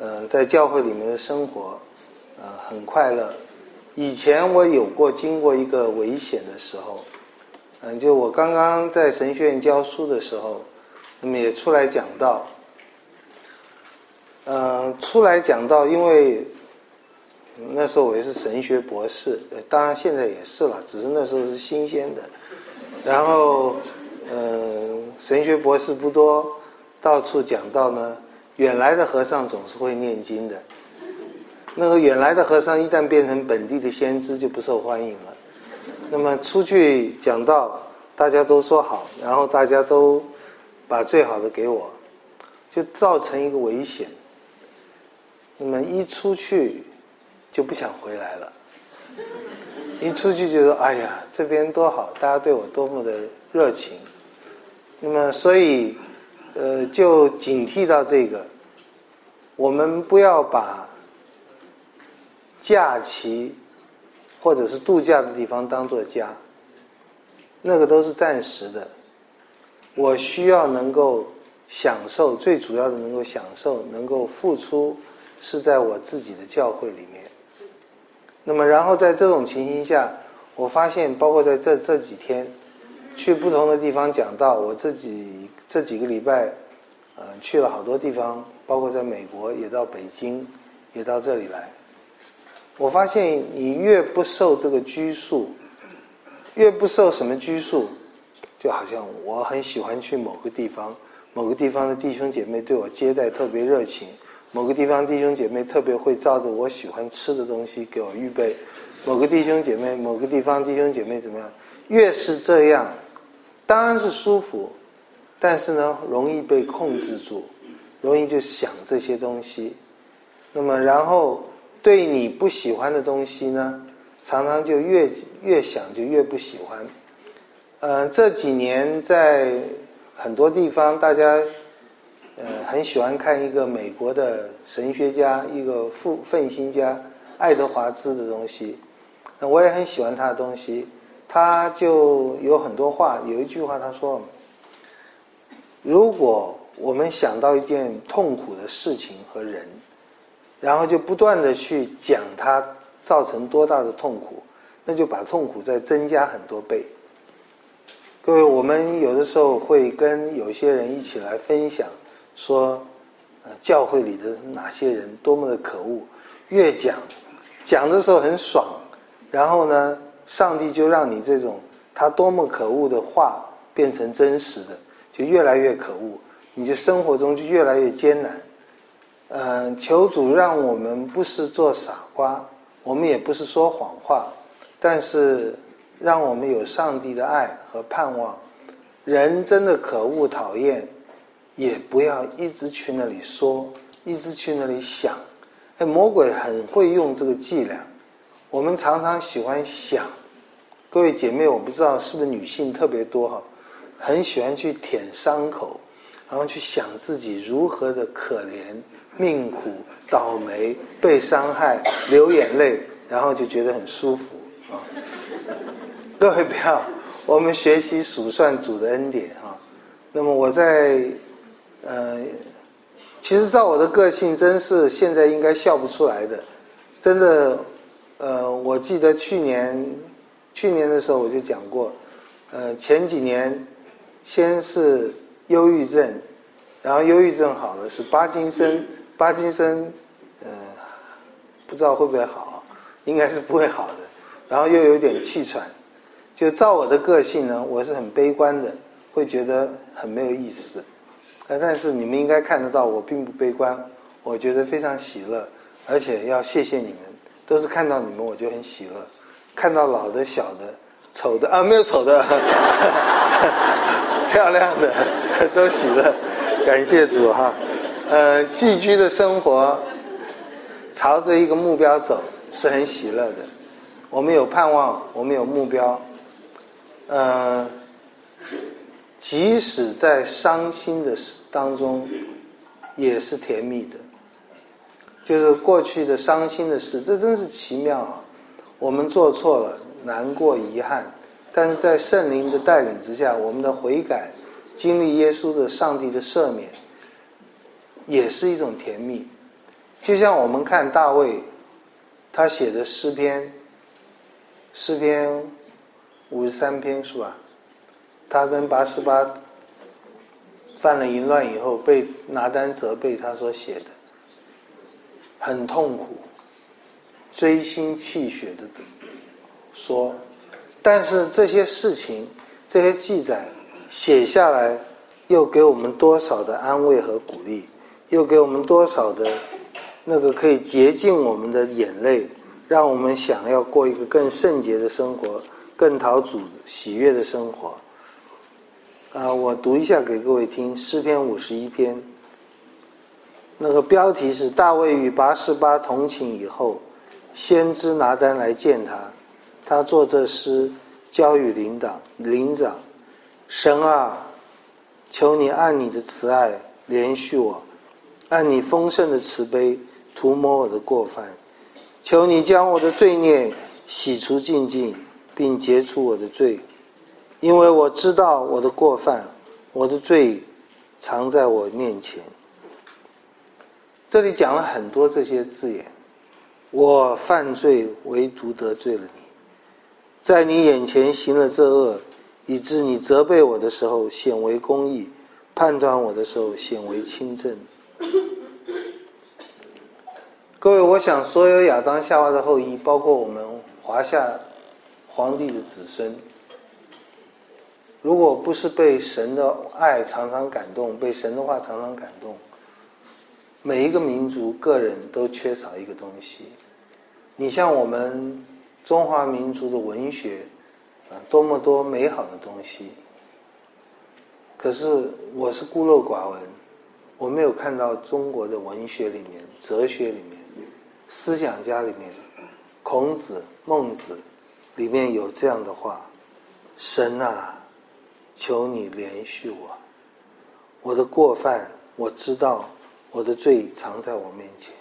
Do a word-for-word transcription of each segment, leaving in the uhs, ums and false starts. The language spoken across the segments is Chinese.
呃，在教会里面的生活，呃，很快乐。以前我有过经过一个危险的时候，嗯、呃，就我刚刚在神学院教书的时候，那么也出来讲道。呃，出来讲道，因为那时候我也是神学博士，当然现在也是了，只是那时候是新鲜的。然后，呃，神学博士不多，到处讲道呢，远来的和尚总是会念经的。那个远来的和尚一旦变成本地的先知，就不受欢迎了。那么出去讲道，大家都说好，然后大家都把最好的给我，就造成一个危险。那么一出去就不想回来了，一出去就说哎呀这边多好，大家对我多么的热情。那么所以呃就警惕到这个，我们不要把假期或者是度假的地方当作家，那个都是暂时的。我需要能够享受，最主要的能够享受，能够付出，是在我自己的教会里面。那么然后在这种情形下，我发现包括在这这几天去不同的地方讲道，我自己这几个礼拜呃去了好多地方，包括在美国也到北京，也到这里来。我发现你越不受这个拘束，越不受什么拘束，就好像我很喜欢去某个地方，某个地方的弟兄姐妹对我接待特别热情，某个地方弟兄姐妹特别会照着我喜欢吃的东西给我预备，某个弟兄姐妹某个地方弟兄姐妹怎么样，越是这样当然是舒服，但是呢容易被控制住，容易就想这些东西。那么然后对你不喜欢的东西呢，常常就越越想就越不喜欢。呃，这几年在很多地方，大家呃很喜欢看一个美国的神学家，一个复奋兴家爱德华兹的东西。那我也很喜欢他的东西，他就有很多话，有一句话他说：如果我们想到一件痛苦的事情和人，然后就不断的去讲它造成多大的痛苦，那就把痛苦再增加很多倍。各位，我们有的时候会跟有些人一起来分享，说，呃，教会里的哪些人多么的可恶，越讲，讲的时候很爽，然后呢，上帝就让你这种他多么可恶的话变成真实的，就越来越可恶，你就生活中就越来越艰难。呃，求主让我们不是做傻瓜，我们也不是说谎话，但是让我们有上帝的爱和盼望。人真的可恶讨厌，也不要一直去那里说，一直去那里想。哎，魔鬼很会用这个伎俩，我们常常喜欢想。各位姐妹，我不知道是不是女性特别多哈，很喜欢去舔伤口，然后去想自己如何的可怜命苦倒霉被伤害流眼泪，然后就觉得很舒服啊。各位不要，我们学习数算主的恩典啊。那么我在呃其实照我的个性真是现在应该笑不出来的，真的。呃我记得去年去年的时候我就讲过，呃前几年先是忧郁症，然后忧郁症好了是帕金森，帕金森呃不知道会不会好，应该是不会好的，然后又有点气喘。就照我的个性呢，我是很悲观的，会觉得很没有意思。呃但是你们应该看得到我并不悲观，我觉得非常喜乐，而且要谢谢你们，都是看到你们我就很喜乐，看到老的小的丑的啊没有丑的漂亮的都喜乐，感谢主哈。呃寄居的生活朝着一个目标走是很喜乐的，我们有盼望，我们有目标。呃即使在伤心的当中也是甜蜜的，就是过去的伤心的事，这真是奇妙啊。我们做错了，难过遗憾，但是在圣灵的带领之下，我们的悔改，经历耶稣的上帝的赦免，也是一种甜蜜。 就像我们看大卫他写的诗篇，诗篇五十三篇是吧？他跟拔示巴犯了淫乱以后，被拿单责备，他所写的很痛苦，锥心泣血的说，但是这些事情，这些记载写下来，又给我们多少的安慰和鼓励，又给我们多少的那个可以洁净我们的眼泪，让我们想要过一个更圣洁的生活，更讨主喜悦的生活。啊，我读一下给各位听，诗篇五十一篇，那个标题是大卫与拔示巴同寝以后，先知拿单来见他，他作这诗交与领导领长，神啊，求你按你的慈爱怜恤我，按你丰盛的慈悲涂抹我的过犯，求你将我的罪孽洗除净尽，并结除我的罪，因为我知道我的过犯，我的罪藏在我面前。这里讲了很多这些字眼，我犯罪唯独得罪了你，在你眼前行了这恶，以致你责备我的时候显为公义，判断我的时候显为清正。各位，我想所有亚当夏娃的后裔，包括我们华夏皇帝的子孙，如果不是被神的爱常常感动，被神的话常常感动，每一个民族个人都缺少一个东西。你像我们中华民族的文学啊，多么多美好的东西，可是我是孤陋寡闻，我没有看到中国的文学里面、哲学里面、思想家里面，孔子、孟子里面有这样的话：神啊，求你怜恤我，我的过犯我知道，我的罪藏在我面前。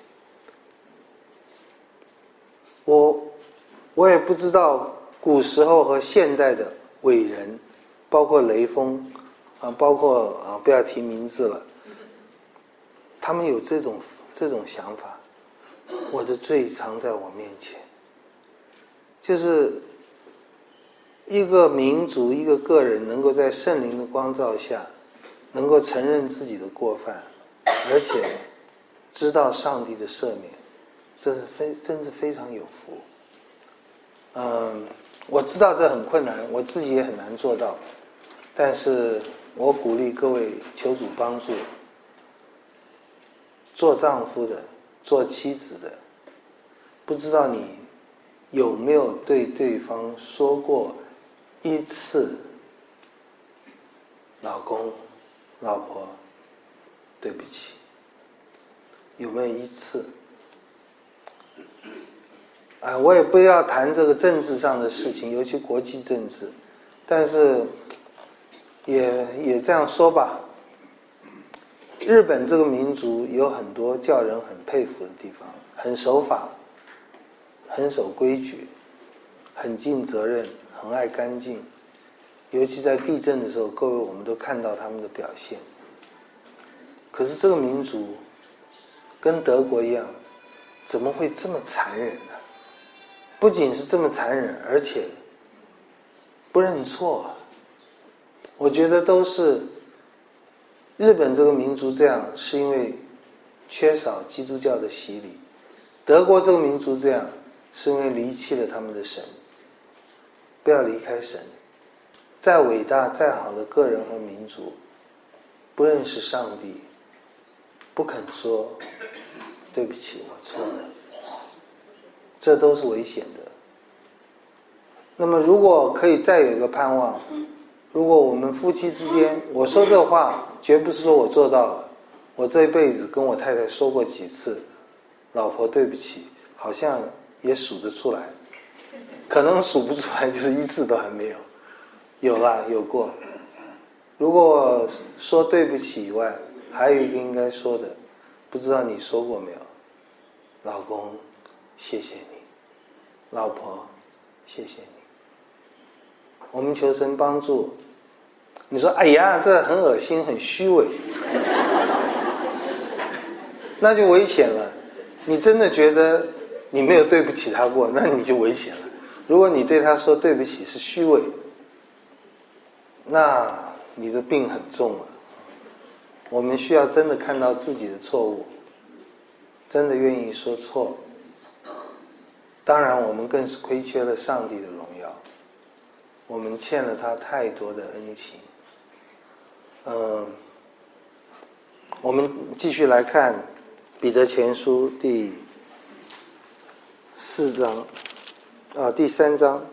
我我也不知道古时候和现代的伟人，包括雷锋啊，包括啊不要提名字了，他们有这种这种想法，我的罪藏在我面前。就是一个民族一个个人能够在圣灵的光照下，能够承认自己的过犯，而且知道上帝的赦免，这是非真是非常有福。嗯，我知道这很困难，我自己也很难做到，但是我鼓励各位求主帮助，做丈夫的，做妻子的，不知道你有没有对对方说过一次老公老婆对不起，有没有一次？啊，我也不要谈这个政治上的事情，尤其国际政治，但是也也这样说吧，日本这个民族有很多叫人很佩服的地方，很守法，很守规矩，很尽责任，很爱干净，尤其在地震的时候，各位我们都看到他们的表现。可是这个民族跟德国一样，怎么会这么残忍呢？不仅是这么残忍，而且不认错。我觉得都是日本这个民族这样，是因为缺少基督教的洗礼；德国这个民族这样，是因为离弃了他们的神。不要离开神。再伟大再好的个人和民族，不认识上帝，不肯说对不起我错了，这都是危险的。那么如果可以再有一个盼望，如果我们夫妻之间，我说这话绝不是说我做到了，我这一辈子跟我太太说过几次老婆对不起，好像也数得出来，可能数不出来，就是一次都还没有。有啦，有过。如果说对不起以外，还有一个应该说的，不知道你说过没有？老公，谢谢你；老婆，谢谢你。我们求神帮助。你说，哎呀，这很恶心，很虚伪，那就危险了。 你真的觉得你没有对不起他过，那你就危险了。如果你对他说对不起是虚伪，那你的病很重了。我们需要真的看到自己的错误，真的愿意说错。当然我们更是亏缺了上帝的荣耀，我们欠了他太多的恩情。嗯，我们继续来看彼得前书第四章啊，第三章。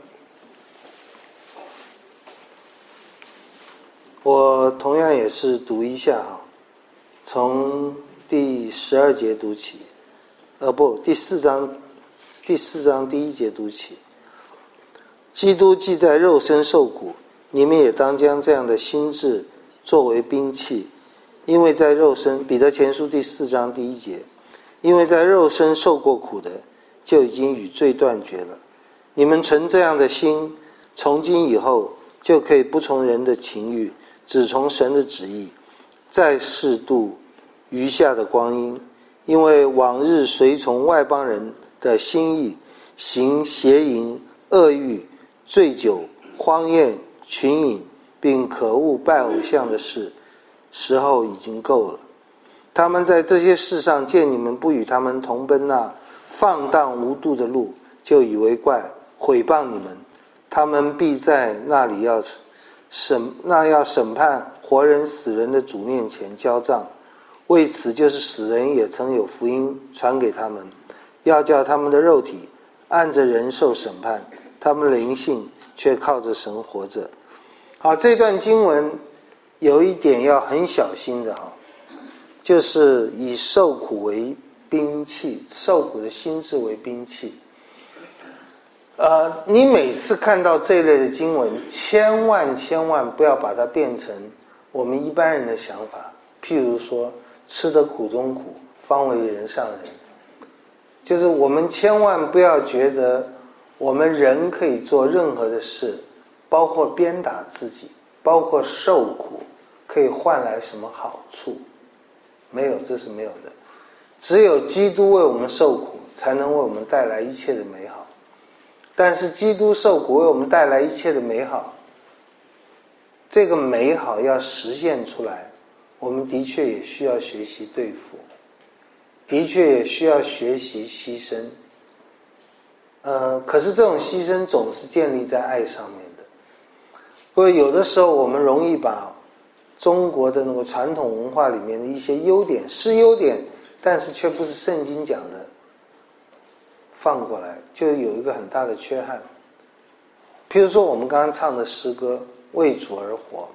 我同样也是读一下哈，从第十二节读起，呃不，第四章，第四章第一节读起。基督既在肉身受苦，你们也当将这样的心志作为兵器，因为在肉身，彼得前书第四章第一节，因为在肉身受过苦的，就已经与罪断绝了。你们存这样的心，从今以后就可以不从人的情欲，只从神的旨意，再试度余下的光阴。因为往日随从外邦人的心意，行邪淫、恶欲、醉酒、荒宴、群饮，并可恶拜偶像的事，时候已经够了。他们在这些事上见你们不与他们同奔那放荡无度的路，就以为怪，毁谤你们。他们必在那里要审那要审判活人死人的主面前交账。为此，就是死人也曾有福音传给他们，要叫他们的肉体按着人受审判，他们灵性却靠着神活着。好，这段经文有一点要很小心的哈，就是以受苦为兵器，受苦的心志为兵器。呃，你每次看到这一类的经文，千万千万不要把它变成我们一般人的想法。譬如说，吃得苦中苦，方为人上人。就是我们千万不要觉得我们人可以做任何的事，包括鞭打自己，包括受苦，可以换来什么好处。没有，这是没有的。只有基督为我们受苦，才能为我们带来一切的美好。但是基督受苦为我们带来一切的美好，这个美好要实现出来，我们的确也需要学习对付，的确也需要学习牺牲。呃，可是这种牺牲总是建立在爱上面的。各位，有的时候我们容易把中国的那个传统文化里面的一些优点，是优点，但是却不是圣经讲的，放过来，就有一个很大的缺憾。譬如说我们刚刚唱的诗歌为主而活，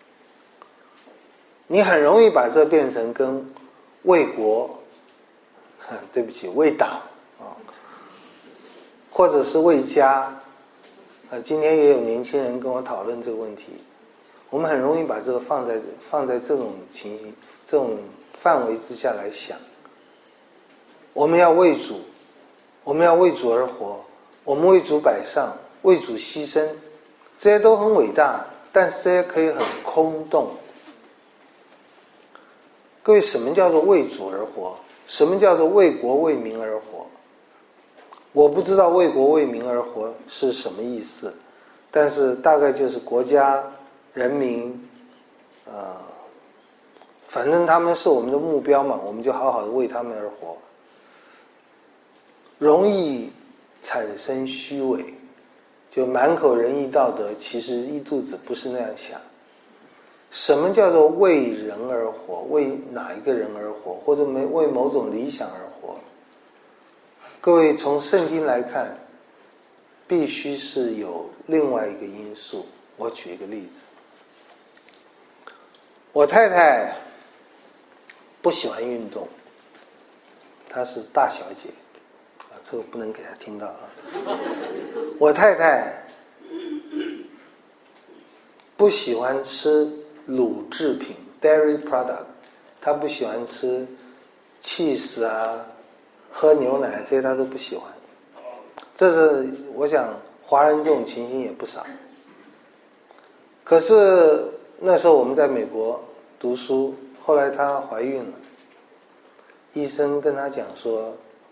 你很容易把这变成跟为国，对不起，为党啊，或者是为家。呃，今天也有年轻人跟我讨论这个问题，我们很容易把这个放在放在这种情形、这种范围之下来想。我们要为主，我们要为主而活，我们为主摆上，为主牺牲，这些都很伟大，但是这些可以很空洞。各位，什么叫做为主而活？什么叫做为国为民而活？我不知道为国为民而活是什么意思，但是大概就是国家、人民，呃，反正他们是我们的目标嘛，我们就好好的为他们而活。容易产生虚伪，就满口仁义道德，其实一肚子不是那样想。什么叫做为人而活？为哪一个人而活？或者为某种理想而活？各位，从圣经来看，必须是有另外一个因素。我举一个例子，我太太不喜欢运动，她是大小姐，啊，这个不能给她听到啊。我太太不喜欢吃乳制品 dairy product， 她不喜欢吃 cheese 啊，喝牛奶这些她都不喜欢。这是我想华人这种情形也不少。可是那时候我们在美国读书，后来她怀孕了，医生跟她讲说，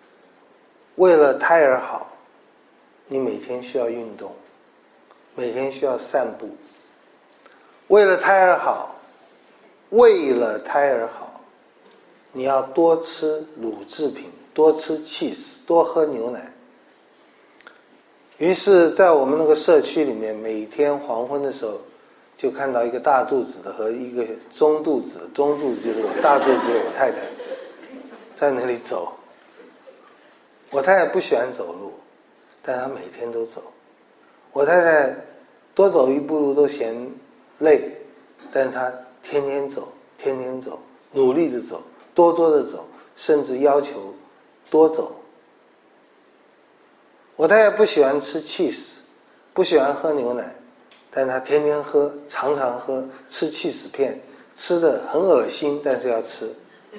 为了胎儿好，你每天需要运动，每天需要散步。为了胎儿好，为了胎儿好，你要多吃乳制品，多吃 cheese， 多喝牛奶。于是在我们那个社区里面，每天黄昏的时候就看到一个大肚子的和一个中肚子，中肚子就是我，大肚子就是我太太，在那里走。我太太不喜欢走路，但她每天都走。我太太多走一步路都嫌累，但是她天天走，天天走，努力的走，多多的走，甚至要求多走。我太太不喜欢吃 cheese， 不喜欢喝牛奶，但是她天天喝，常常喝，吃 cheese 片，吃的很恶心，但是要吃。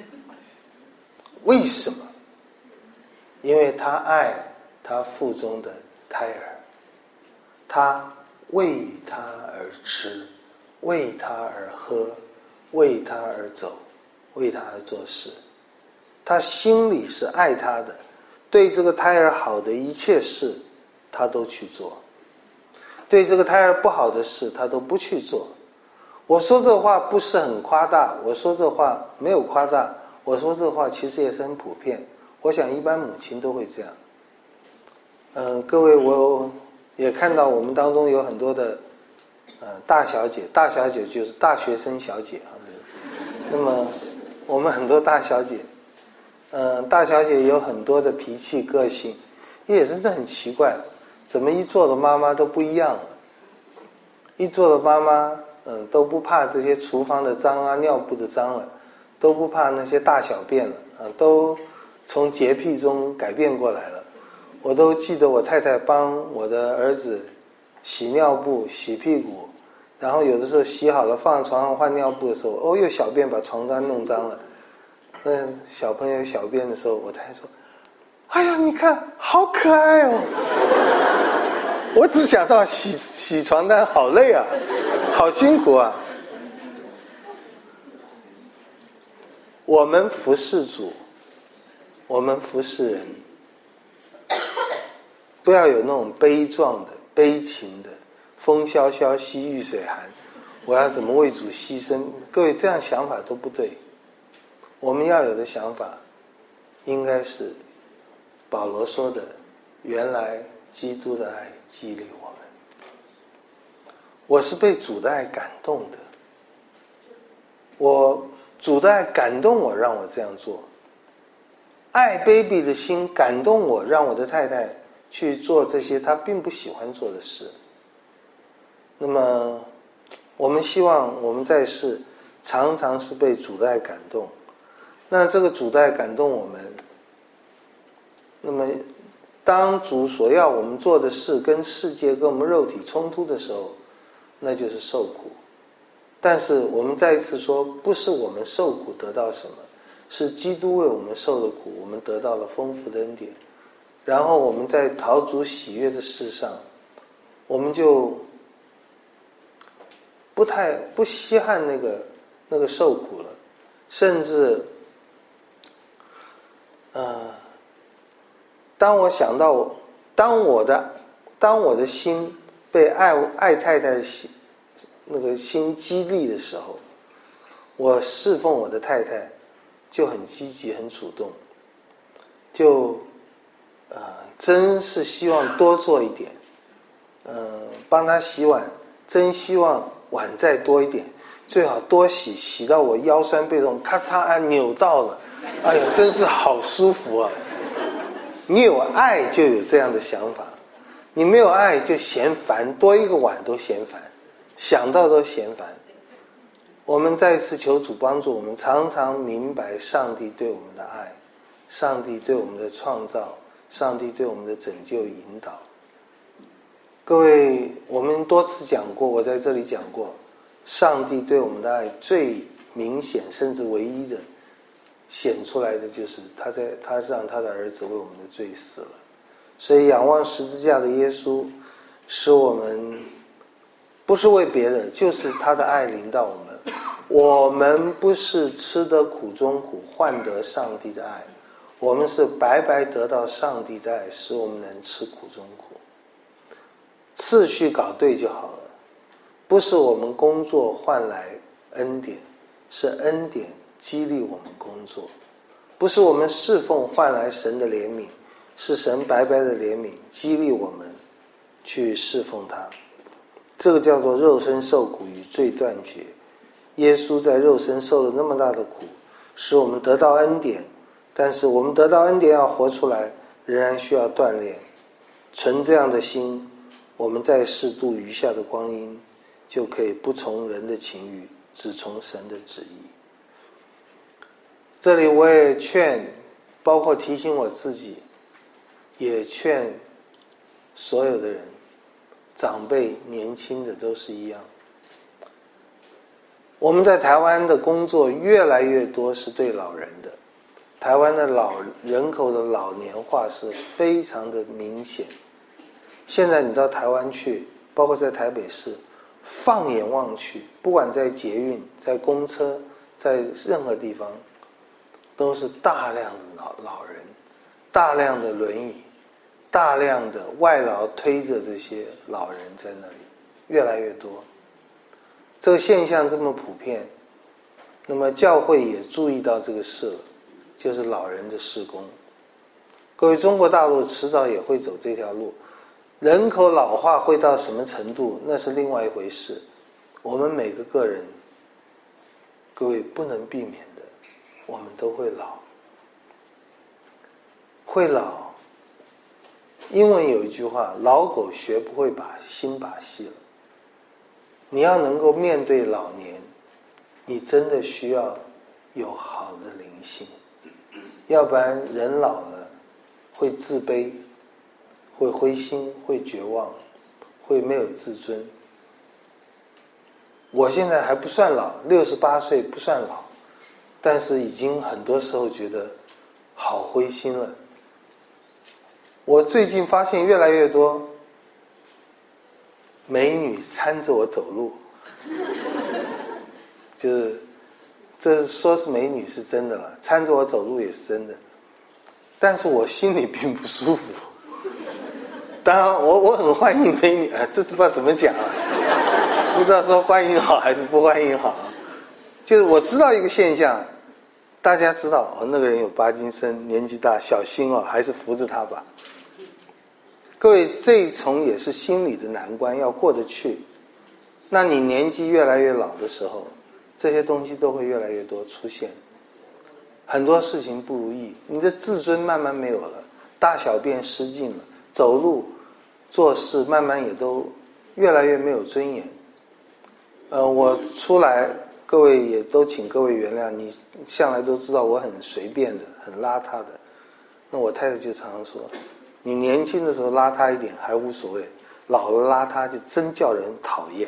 为什么？因为她爱她腹中的胎儿，她为他而吃，为他而喝，为他而走，为他而做事。他心里是爱他的，对这个胎儿好的一切事他都去做，对这个胎儿不好的事他都不去做。我说这话不是很夸大，我说这话没有夸大，我说这话其实也是很普遍，我想一般母亲都会这样。嗯、呃，各位，我也看到我们当中有很多的呃大小姐，大小姐就是大学生小姐啊。那么我们很多大小姐，嗯、呃，大小姐有很多的脾气个性，也真的很奇怪，怎么一做的妈妈都不一样了。一做的妈妈，嗯、呃，都不怕这些厨房的脏啊、尿布的脏了，都不怕那些大小便了啊，都从洁癖中改变过来了。我都记得我太太帮我的儿子洗尿布、洗屁股，然后有的时候洗好了放在床上换尿布的时候，哦，又小便把床单弄脏了。嗯，小朋友小便的时候，我太太说：“哎呀，你看好可爱哦！”我只想到洗洗床单好累啊，好辛苦啊。我们服侍主，我们服侍人，不要有那种悲壮的、悲情的，风萧萧兮易水寒，我要怎么为主牺牲？各位这样想法都不对。我们要有的想法应该是保罗说的，原来基督的爱激励我们。我是被主的爱感动的，我主的爱感动我，让我这样做。爱 baby 的心感动我，让我的太太去做这些她并不喜欢做的事。那么我们希望我们在世常常是被主的爱感动。那这个主的爱感动我们，那么当主所要我们做的事跟世界跟我们肉体冲突的时候，那就是受苦。但是我们再一次说，不是我们受苦得到什么，是基督为我们受的苦，我们得到了丰富的恩典。然后我们在讨主喜悦的事上，我们就不太不稀罕那个那个受苦了，甚至呃，当我想到当我的当我的心被爱爱太太的心那个心激励的时候，我侍奉我的太太就很积极很主动，就呃真是希望多做一点，呃帮她洗碗，真希望碗再多一点，最好多洗，洗到我腰酸背痛，咔嚓啊扭到了，哎呀真是好舒服啊。你有爱就有这样的想法，你没有爱就嫌烦，多一个碗都嫌烦，想到都嫌烦。我们再次求主帮助我们，常常明白上帝对我们的爱，上帝对我们的创造，上帝对我们的拯救引导。各位，我们多次讲过，我在这里讲过，上帝对我们的爱最明显甚至唯一的显出来的就是他在他让他的儿子为我们的罪死了。所以仰望十字架的耶稣使我们不是为别的，就是他的爱临到我们。我们不是吃得苦中苦换得上帝的爱， 我们是白白得到上帝的爱，使我们能吃苦中苦。次序搞对就好了，不是我们工作换来恩典，是恩典激励我们工作。不是我们侍奉换来神的怜悯，是神白白的怜悯激励我们去侍奉他。这个叫做肉身受苦与罪断绝。耶稣在肉身受了那么大的苦，使我们得到恩典，但是我们得到恩典要活出来，仍然需要锻炼。存这样的心，我们在世度余下的光阴，就可以不从人的情欲，只从神的旨意。这里我也劝，包括提醒我自己，也劝所有的人，长辈年轻的都是一样。我们在台湾的工作越来越多是对老人的，台湾的老人口的老年化是非常的明显。现在你到台湾去，包括在台北市，放眼望去，不管在捷运、在公车、在任何地方，都是大量的老老人，大量的轮椅，大量的外劳推着这些老人在那里，越来越多。这个现象这么普遍，那么教会也注意到这个事了，就是老人的事工。各位，中国大陆迟早也会走这条路，人口老化会到什么程度，那是另外一回事。我们每个个人，各位不能避免的，我们都会老。会老，英文有一句话，老狗学不会把新把戏了。你要能够面对老年，你真的需要有好的灵性，要不然人老了会自卑，会灰心，会绝望，会没有自尊。我现在还不算老，六十八岁不算老，但是已经很多时候觉得好灰心了。我最近发现越来越多美女搀着我走路，就是这说是美女是真的了，搀着我走路也是真的，但是我心里并不舒服。当然我我很欢迎美女，哎，这不知道怎么讲啊，不知道说欢迎好还是不欢迎好。就是我知道一个现象，大家知道哦，那个人有帕金森，年纪大，小心哦，还是扶着他吧。各位，这一重也是心理的难关，要过得去。那你年纪越来越老的时候，这些东西都会越来越多出现，很多事情不如意，你的自尊慢慢没有了，大小便失禁了，走路做事慢慢也都越来越没有尊严。呃，我出来，各位也都请各位原谅，你向来都知道我很随便的，很邋遢的。那我太太就常常说，你年轻的时候邋遢一点还无所谓，老了邋遢就真叫人讨厌。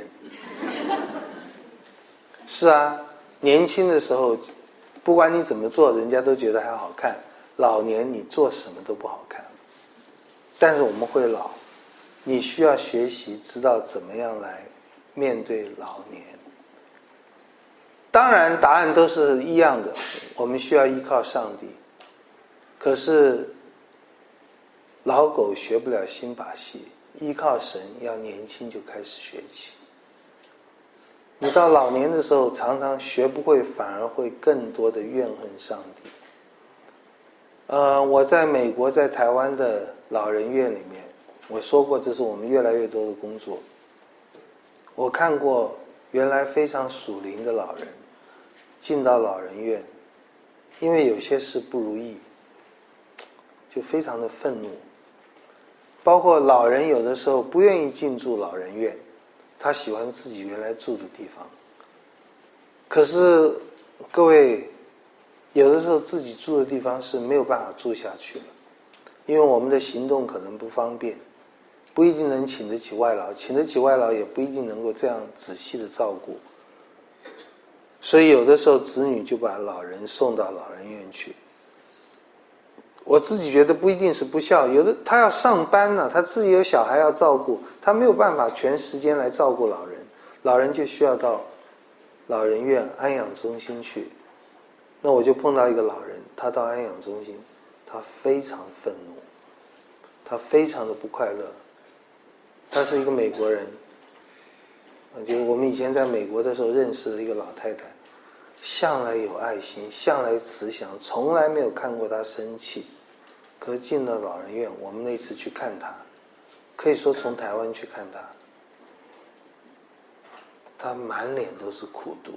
是啊，年轻的时候不管你怎么做，人家都觉得还好看，老年你做什么都不好看。但是我们会老，你需要学习知道怎么样来面对老年。当然答案都是一样的，我们需要依靠上帝。可是老狗学不了新把戏，依靠神要年轻就开始学起。你到老年的时候常常学不会，反而会更多的怨恨上帝。呃，我在美国在台湾的老人院里面，我说过这是我们越来越多的工作。我看过原来非常属灵的老人进到老人院，因为有些事不如意就非常的愤怒。包括老人有的时候不愿意进驻老人院，他喜欢自己原来住的地方。可是各位，有的时候自己住的地方是没有办法住下去了，因为我们的行动可能不方便，不一定能请得起外劳，请得起外劳也不一定能够这样仔细的照顾。所以有的时候子女就把老人送到老人院去。我自己觉得不一定是不孝，有的他要上班呢，他自己有小孩要照顾，他没有办法全时间来照顾老人，老人就需要到老人院安养中心去。那我就碰到一个老人，他到安养中心，他他非常愤怒，他非常的不快乐。他是一个美国人，就我们以前在美国的时候认识的一个老太太，向来有爱心，向来慈祥，从来没有看过她生气。可是进了老人院，我们那次去看她，可以说从台湾去看她，她满脸都是苦毒，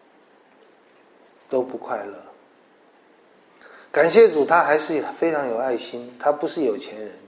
都不快乐。感谢主，她还是非常有爱心，她不是有钱人。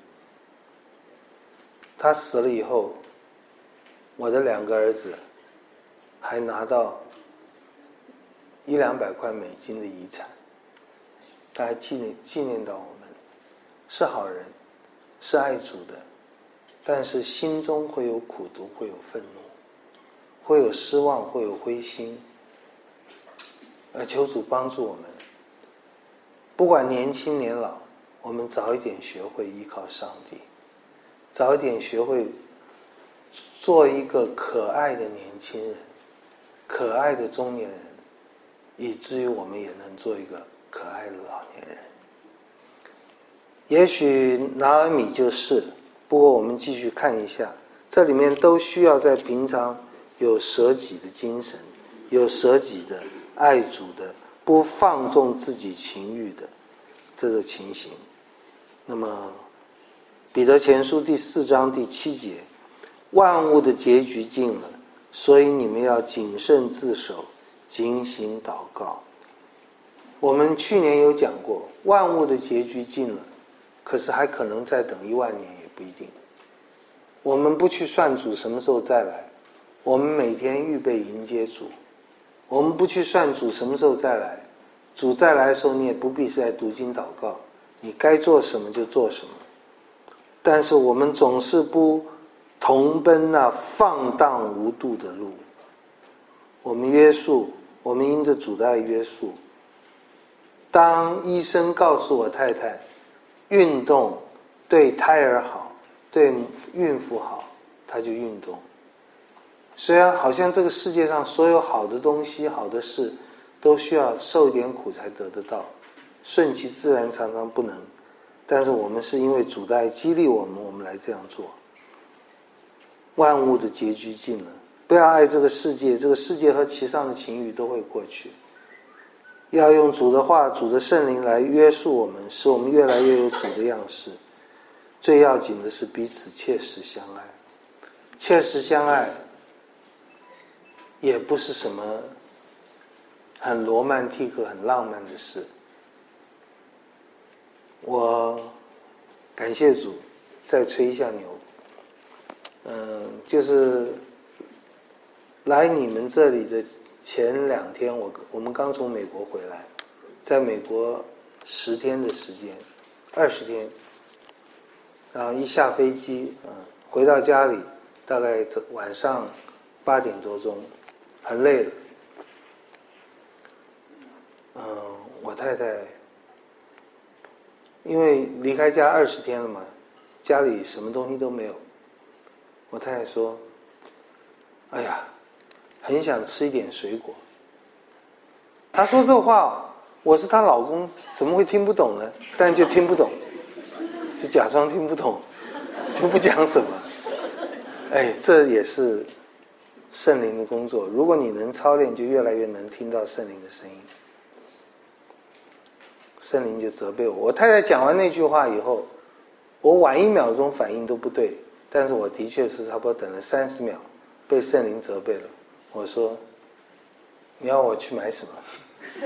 她死了以后，我的两个儿子还拿到一两百块美金的遗产，他还纪念纪念到我们，是好人，是爱主的，但是心中会有苦毒，会有愤怒，会有失望，会有灰心。而求主帮助我们，不管年轻年老，我们早一点学会依靠上帝，早一点学会做一个可爱的年轻人，可爱的中年人，以至于我们也能做一个可爱的老年人。也许拿尔米就是，不过我们继续看一下，这里面都需要在平常有舍己的精神，有舍己的爱主的，不放纵自己情欲的这个情形。那么彼得前书第四章第七节，万物的结局近了，所以你们要谨慎自守，警醒祷告。我们去年有讲过，万物的结局近了，可是还可能再等一万年也不一定。我们不去算主什么时候再来，我们每天预备迎接主。我们不去算主什么时候再来，主再来的时候你也不必是在读经祷告，你该做什么就做什么。但是我们总是不同奔那放荡无度的路，我们约束，我们因着主的爱约束。当医生告诉我太太，运动对胎儿好，对孕妇好，她就运动。虽然好像这个世界上所有好的东西、好的事，都需要受一点苦才得得到，顺其自然常常不能。但是我们是因为主的爱激励我们，我们来这样做。万物的结局近了，不要爱这个世界，这个世界和其上的情欲都会过去。要用主的话、主的圣灵来约束我们，使我们越来越有主的样式。最要紧的是彼此切实相爱。切实相爱也不是什么很罗曼蒂克、很浪漫的事。我感谢主，再吹一下牛。嗯，就是来你们这里的前两天，我我们刚从美国回来，在美国十天的时间，二十天，然后一下飞机，嗯，回到家里，大概晚上八点多钟，很累了。嗯，我太太因为离开家二十天了嘛，家里什么东西都没有。我太太说：“哎呀，很想吃一点水果。”她说这话，我是她老公，怎么会听不懂呢？但就听不懂，就假装听不懂，就不讲什么。哎，这也是圣灵的工作。如果你能操练，就越来越能听到圣灵的声音。圣灵就责备我。我太太讲完那句话以后，我晚一秒钟反应都不对，但是我的确是差不多等了三十秒，被圣灵责备了。我说：“你要我去买什么？”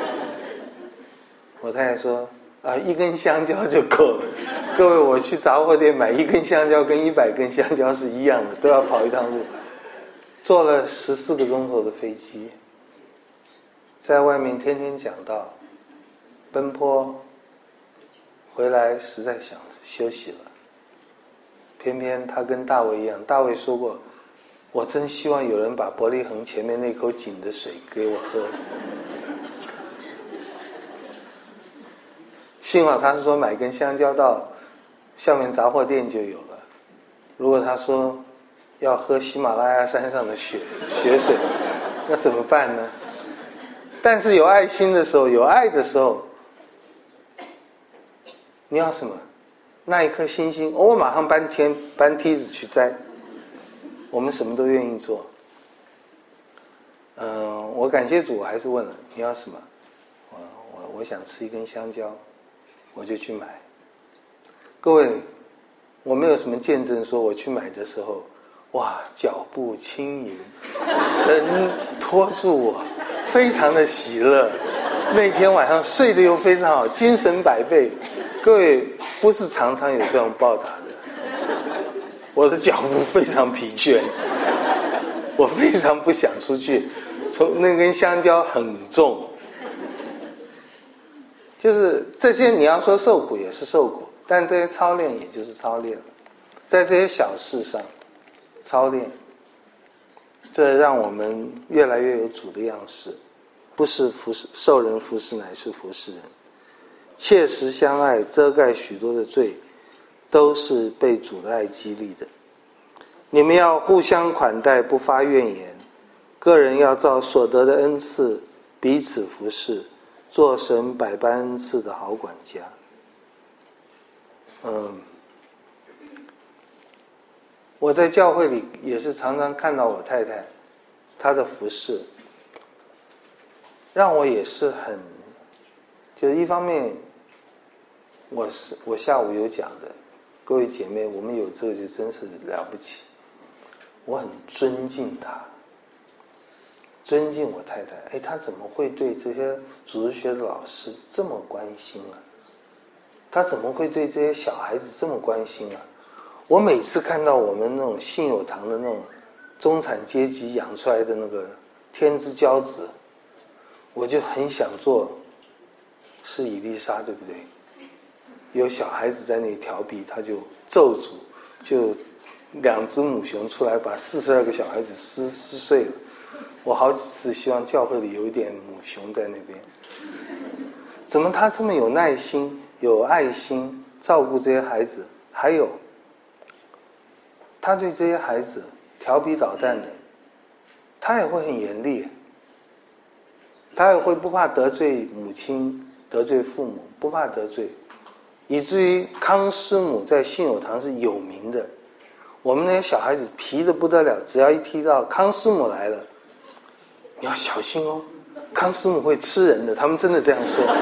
我太太说：“啊，一根香蕉就够了。”各位，我去杂货店买一根香蕉跟一百根香蕉是一样的，都要跑一趟路，坐了十四个钟头的飞机，在外面天天讲道。奔波回来实在想休息了，偏偏他跟大卫一样，大卫说过，我真希望有人把伯利恒前面那口井的水给我喝。幸好他是说买根香蕉到下面杂货店就有了，如果他说要喝喜马拉雅山上的雪雪水，那怎么办呢？但是有爱心的时候，有爱的时候， 你要什么？那一颗星星，我马上搬天搬梯子去摘。我们什么都愿意做。嗯、呃，我感谢主，我还是问了你要什么？我我我想吃一根香蕉，我就去买。各位，我没有什么见证说我去买的时候，哇，脚步轻盈，神托住我，非常的喜乐。那天晚上睡得又非常好，精神百倍。各位，不是常常有这种报答的。我的脚步非常疲倦，我非常不想出去。从那根香蕉很重，就是这些你要说受苦也是受苦，但这些操练也就是操练，在这些小事上操练，这让我们越来越有主的样式，不是服侍受人服侍，乃是服侍人。切实相爱，遮盖许多的罪，都是被主的爱激励的。你们要互相款待，不发怨言，个人要照所得的恩赐彼此服侍，做神百般恩赐的好管家。嗯，我在教会里也是常常看到我太太她的服侍，让我也是很，就是一方面我是我下午有讲的，各位姐妹，我们有这个就真是了不起。我很尊敬她，尊敬我太太。哎，她怎么会对这些主日学的老师这么关心啊？她怎么会对这些小孩子这么关心啊？我每次看到我们那种信友堂的那种中产阶级养出来的那个天之骄子，我就很想做是以利沙，对不对？有小孩子在那里调皮，他就咒诅，就两只母熊出来把四十二个小孩子撕撕碎了。我好几次希望教会里有一点母熊在那边。怎么他这么有耐心、有爱心，照顾这些孩子？还有，他对这些孩子调皮捣蛋的，他也会很严厉，他也会不怕得罪母亲、得罪父母，不怕得罪，以至于康师母在信友堂是有名的。我们那些小孩子皮得不得了，只要一提到康师母来了，你要小心哦，康师母会吃人的，他们真的这样说。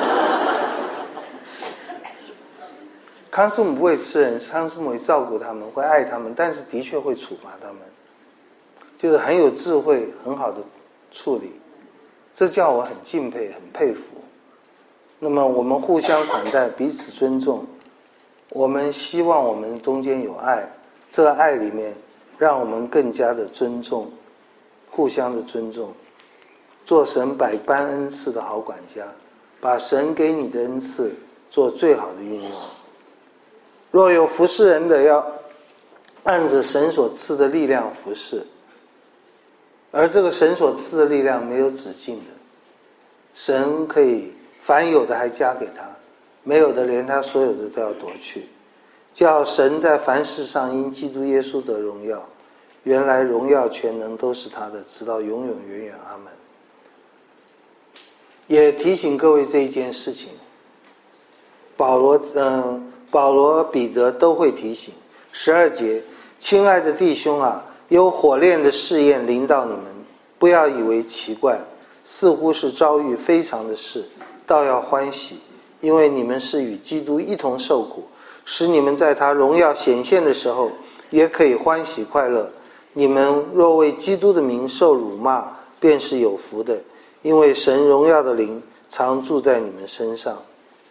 康师母不会吃人，康师母会照顾他们，会爱他们，但是的确会处罚他们，就是很有智慧，很好的处理，这叫我很敬佩，很佩服。那么我们互相款待，彼此尊重，我们希望我们中间有爱，这个爱里面让我们更加的尊重，互相的尊重，做神百般恩赐的好管家，把神给你的恩赐做最好的运用。若有服侍人的，要按着神所赐的力量服侍，而这个神所赐的力量没有止境的，神可以凡有的还加给他，没有的连他所有的都要夺去，叫神在凡事上因基督耶稣得荣耀。原来荣耀全能都是他的，直到永永远远。阿们。也提醒各位这一件事情，保罗嗯、呃，保罗彼得都会提醒。十二节，亲爱的弟兄啊，有火炼的试验临到你们，不要以为奇怪，似乎是遭遇非常的事，倒要欢喜，因为你们是与基督一同受苦，使你们在他荣耀显现的时候也可以欢喜快乐。你们若为基督的名受辱骂，便是有福的，因为神荣耀的灵常住在你们身上。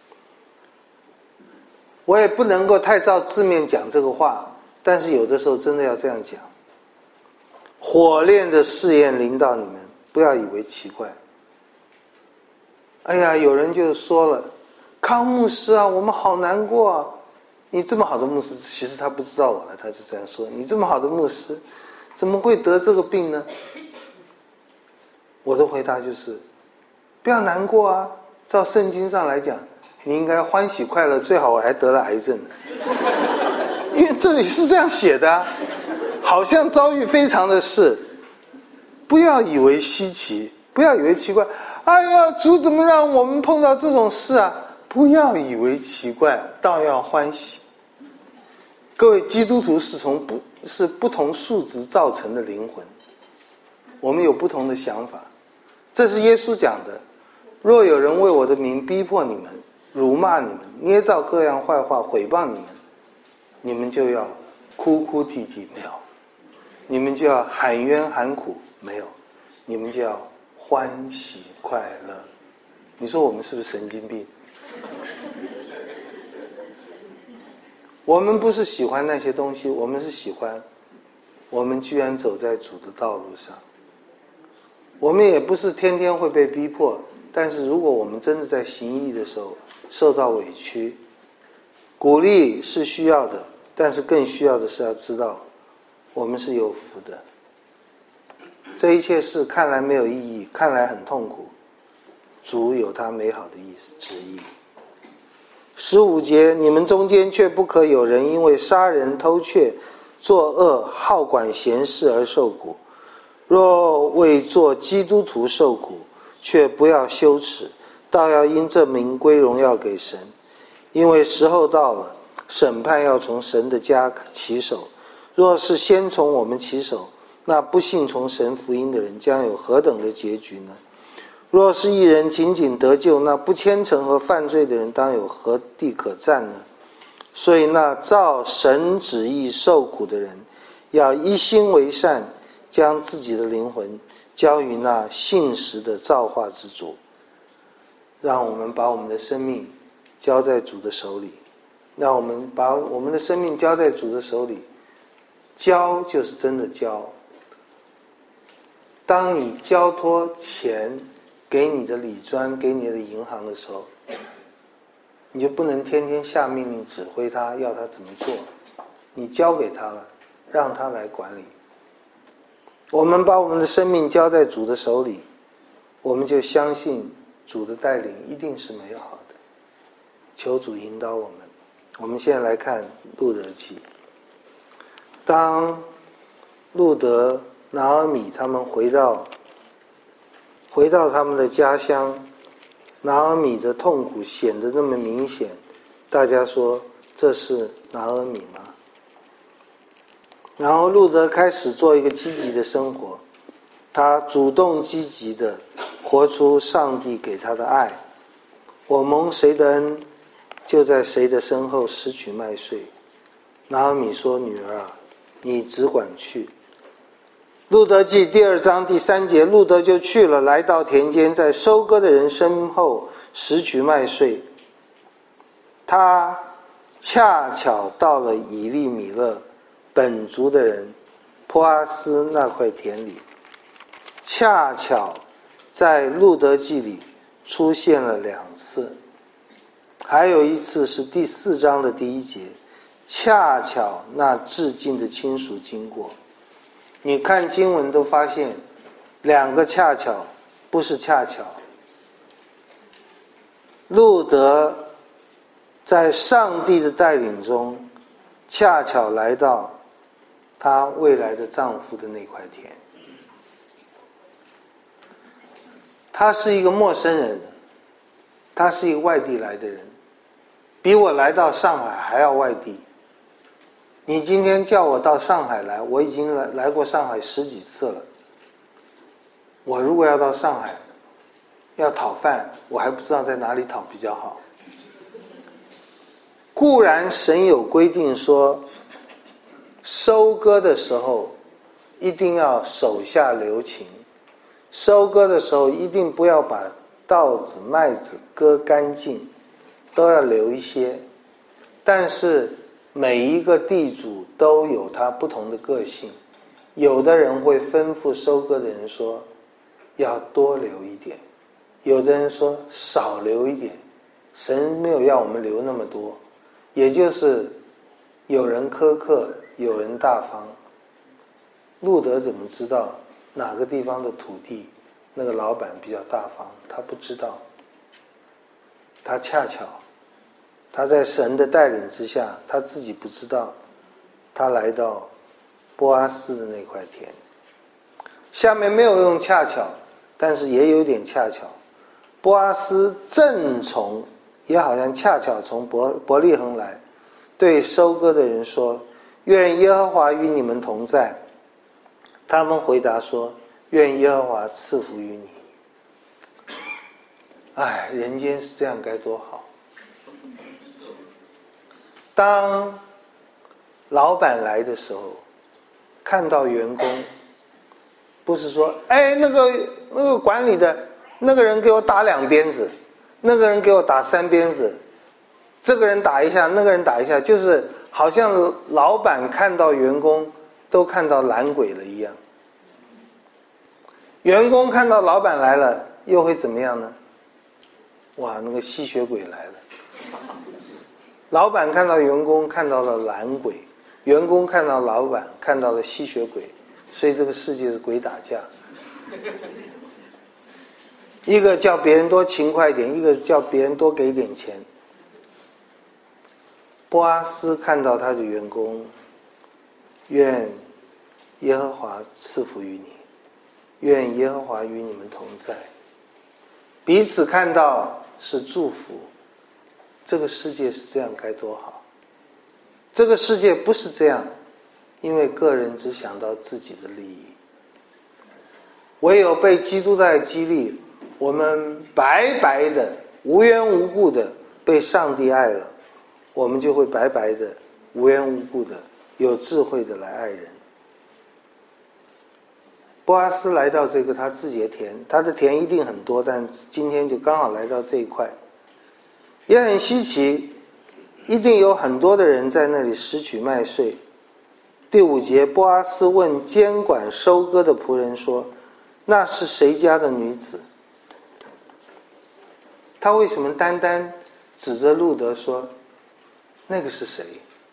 我也不能够太照字面讲这个话，但是有的时候真的要这样讲。火炼的试验临到你们，不要以为奇怪。哎呀，有人就说了，康牧师啊，我们好难过啊，你这么好的牧师，其实他不知道我了，他就这样说，你这么好的牧师怎么会得这个病呢？我的回答就是不要难过啊，照圣经上来讲，你应该欢喜快乐，最好我还得了癌症呢。因为这里是这样写的啊，好像遭遇非常的事，不要以为稀奇，不要以为奇怪，哎呀，主怎么让我们碰到这种事啊？ 不要以为奇怪，倒要欢喜。各位，基督徒是从不是不同数值造成的灵魂，我们有不同的想法。这是耶稣讲的，若有人为我的名逼迫你们，辱骂你们，捏造各样坏话毁谤你们，你们就要哭哭啼啼，没有，你们就要喊冤喊苦，没有，你们就要欢喜快乐。你说我们是不是神经病？我们不是喜欢那些东西，我们是喜欢我们居然走在主的道路上。我们也不是天天会被逼迫，但是如果我们真的在行义的时候受到委屈，鼓励是需要的，但是更需要的是要知道我们是有福的。这一切事看来没有意义，看来很痛苦，主有他美好的意思旨意。十五节，你们中间却不可有人因为杀人偷窃作恶好管闲事而受苦，若为做基督徒受苦，却不要羞耻，倒要因这名归荣耀给神。因为时候到了，审判要从神的家起手，若是先从我们起手，那不信从神福音的人将有何等的结局呢？若是一人仅仅得救，那不虔诚和犯罪的人当有何地可站呢？所以那照神旨意受苦的人，要一心为善，将自己的灵魂交于那信实的造化之主。让我们把我们的生命交在主的手里，让我们把我们的生命交在主的手里。交就是真的交。当你交托钱给你的理专，给你的银行的时候，你就不能天天下命令指挥他要他怎么做，你交给他了，让他来管理。我们把我们的生命交在主的手里，我们就相信主的带领一定是美好的。求主引导我们。我们现在来看路德记。当路德、拿俄米他们回到回到他们的家乡，拿俄米的痛苦显得那么明显，大家说这是拿俄米吗？然后路德开始做一个积极的生活，他主动积极的活出上帝给他的爱。我蒙谁的恩，就在谁的身后拾取麦穗。拿俄米说，女儿啊，你只管去。路德记第二章第三节，路德就去了，来到田间，在收割的人身后拾取麦穗。他恰巧到了以利米勒本族的人波阿斯那块田里，恰巧在路德记里出现了两次，还有一次是第四章的第一节，恰巧那至近的亲属经过。你看经文都发现两个恰巧不是恰巧。路德在上帝的带领中恰巧来到她未来的丈夫的那块田。他是一个陌生人，他是一个外地来的人，比我来到上海还要外地。你今天叫我到上海来，我已经来来过上海十几次了。我如果要到上海要讨饭，我还不知道在哪里讨比较好。固然神有规定说，收割的时候一定要手下留情，收割的时候一定不要把稻子麦子割干净，都要留一些。但是每一个地主都有他不同的个性，有的人会吩咐收割的人说要多留一点，有的人说少留一点，神没有要我们留那么多，也就是有人苛刻，有人大方。路德怎么知道哪个地方的土地那个老板比较大方？他不知道。他恰巧他在神的带领之下，他自己不知道，他来到波阿斯的那块田。下面没有用恰巧，但是也有点恰巧。波阿斯正从也好像恰巧从伯伯利恒来，对收割的人说：愿耶和华与你们同在。他们回答说：愿耶和华赐福于你。哎，人间是这样该多好。当老板来的时候，看到员工，不是说哎那个那个管理的那个人给我打两鞭子，那个人给我打三鞭子，这个人打一下，那个人打一下，就是好像老板看到员工都看到懒鬼了一样。员工看到老板来了又会怎么样呢？哇，那个吸血鬼来了。老板看到员工看到了懒鬼，员工看到老板看到了吸血鬼，所以这个世界是鬼打架。一个叫别人多勤快一点，一个叫别人多给一点钱。波阿斯看到他的员工，愿耶和华赐福于你，愿耶和华与你们同在，彼此看到是祝福。这个世界是这样该多好。这个世界不是这样，因为个人只想到自己的利益。唯有被基督的爱激励，我们白白的无缘无故的被上帝爱了，我们就会白白的无缘无故的有智慧的来爱人。波阿斯来到这个他自己的田，他的田一定很多，但今天就刚好来到这一块，也很稀奇，一定有很多的人在那里拾取麦穗。第五节，波阿斯问监管收割的仆人说：那是谁家的女子？他为什么单单指着路德说那个是谁？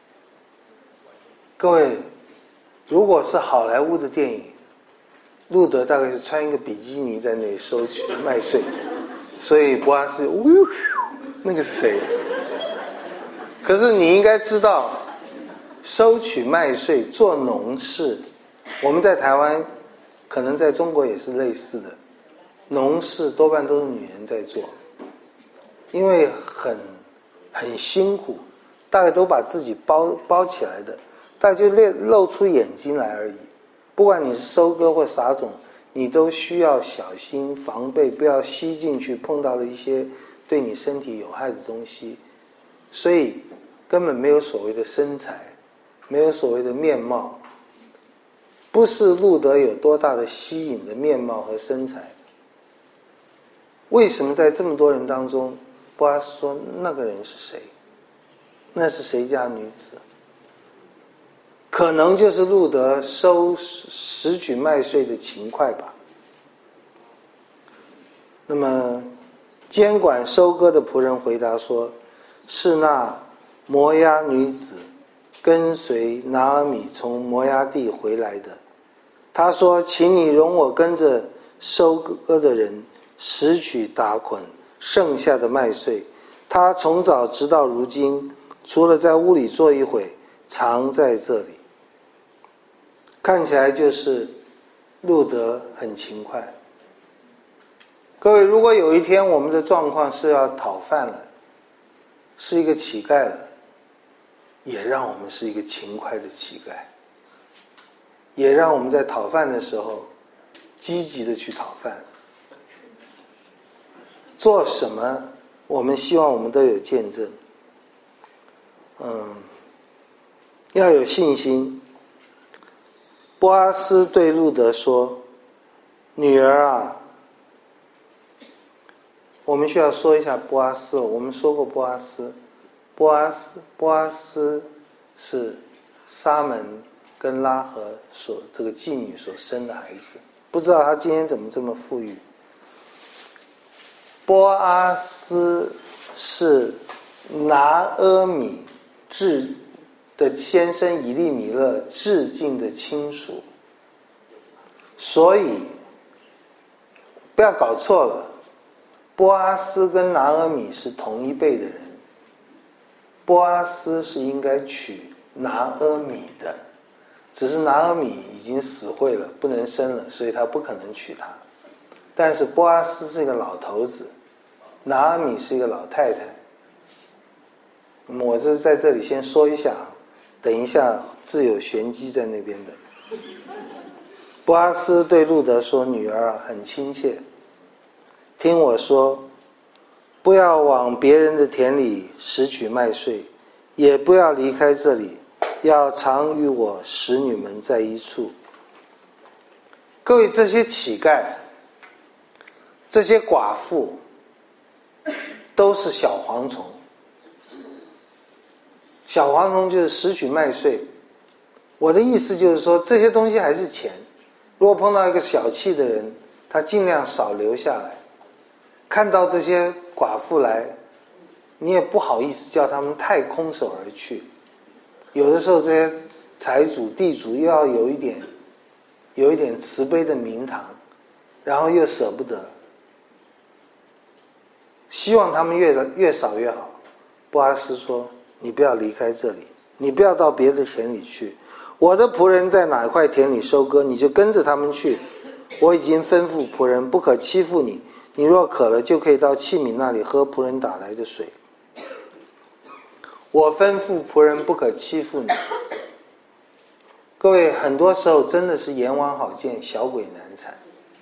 各位，如果是好莱坞的电影，路德大概是穿一个比基尼在那里收取麦穗，所以波阿斯呜，那个是谁？可是你应该知道，收取麦穗做农事，我们在台湾可能在中国也是类似的，农事多半都是女人在做，因为很很辛苦，大概都把自己包包起来的，大概就露出眼睛来而已。不管你是收割或撒种，你都需要小心防备，不要吸进去碰到了一些对你身体有害的东西。所以根本没有所谓的身材，没有所谓的面貌，不是路德有多大的吸引的面貌和身材。为什么在这么多人当中，波阿斯说那个人是谁？那是谁家女子？可能就是路德收拾取麦穗的勤快吧。那么监管收割的仆人回答说：是那摩押女子跟随拿俄米从摩押地回来的。他说：请你容我跟着收割的人拾取打捆剩下的麦穗。他从早直到如今，除了在屋里坐一会，常在这里。看起来就是路德很勤快。各位，如果有一天我们的状况是要讨饭了，是一个乞丐了，也让我们是一个勤快的乞丐，也让我们在讨饭的时候积极的去讨饭。做什么我们希望我们都有见证。嗯，要有信心。波阿斯对路德说：女儿啊，我们需要说一下波阿斯。我们说过波阿斯，波阿斯波阿斯是沙门跟拉合所这个妓女所生的孩子，不知道他今天怎么这么富裕。波阿斯是拿阿米致的先生以利米勒致敬的亲属，所以不要搞错了，波阿斯跟拿阿米是同一辈的人。波阿斯是应该娶拿阿米的，只是拿阿米已经死会了，不能生了，所以他不可能娶她。但是波阿斯是一个老头子，拿阿米是一个老太太， 那么我这在这里先说一下，等一下自有玄机在那边的。波阿斯对路德说：“女儿啊，很亲切，听我说，不要往别人的田里拾取麦穗，也不要离开这里，要常与我使女们在一处。”各位，这些乞丐，这些寡妇，都是小蝗虫。小蝗虫就是拾取麦穗。我的意思就是说，这些东西还是钱。如果碰到一个小气的人，他尽量少留下来。看到这些寡妇来，你也不好意思叫他们太空手而去。有的时候这些财主地主又要有一点有一点慈悲的名堂，然后又舍不得，希望他们越越少越好。波阿斯说：“你不要离开这里，你不要到别的田里去。我的仆人在哪块田里收割，你就跟着他们去。我已经吩咐仆人不可欺负你，你若渴了，就可以到器皿那里喝仆人打来的水。我吩咐仆人不可欺负你。”各位，很多时候真的是阎王好见，小鬼难缠。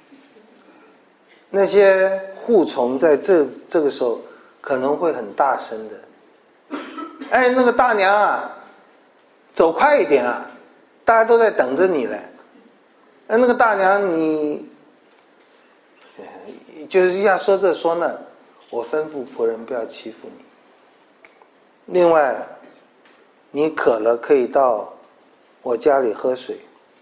那些护从在这这个时候可能会很大声的：“哎，那个大娘啊，走快一点啊，大家都在等着你嘞。哎，那个大娘你……就是要说这说那，我吩咐仆人不要欺负你。另外，你渴了可以到我家里喝水。”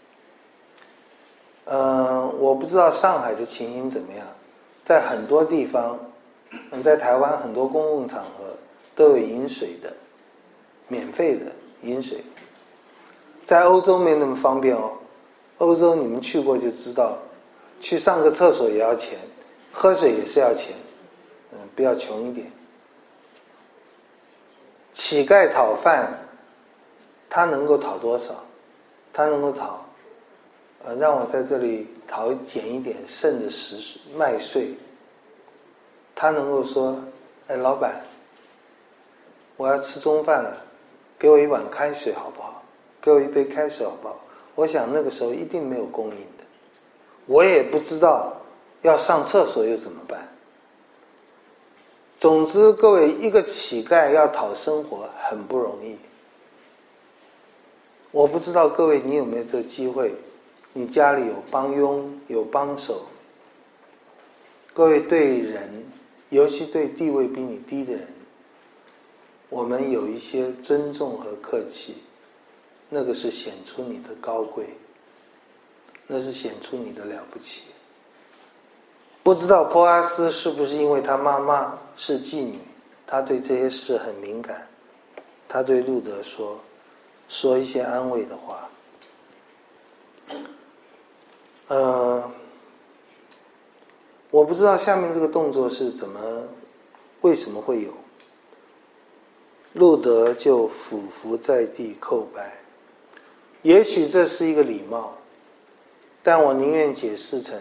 嗯，我不知道上海的情形怎么样，在很多地方，在台湾很多公共场合都有饮水的，免费的饮水。在欧洲没那么方便哦，欧洲你们去过就知道，去上个厕所也要钱，喝水也是要钱，嗯，不要穷一点。乞丐讨饭，他能够讨多少？他能够讨，呃，让我在这里讨捡一点剩的食麦穗。他能够说：“哎，老板，我要吃中饭了，给我一碗开水好不好？给我一杯开水好不好？”我想那个时候一定没有供应的，我也不知道要上厕所又怎么办。总之，各位，一个乞丐要讨生活很不容易。我不知道各位你有没有这个机会，你家里有帮佣有帮手。各位对人，尤其对地位比你低的人，我们有一些尊重和客气，那个是显出你的高贵，那是显出你的了不起。不知道波阿斯是不是因为他妈妈是妓女，他对这些事很敏感，他对路德说说一些安慰的话。呃，我不知道下面这个动作是怎么，为什么会有。路德就俯伏在地叩拜，也许这是一个礼貌，但我宁愿解释成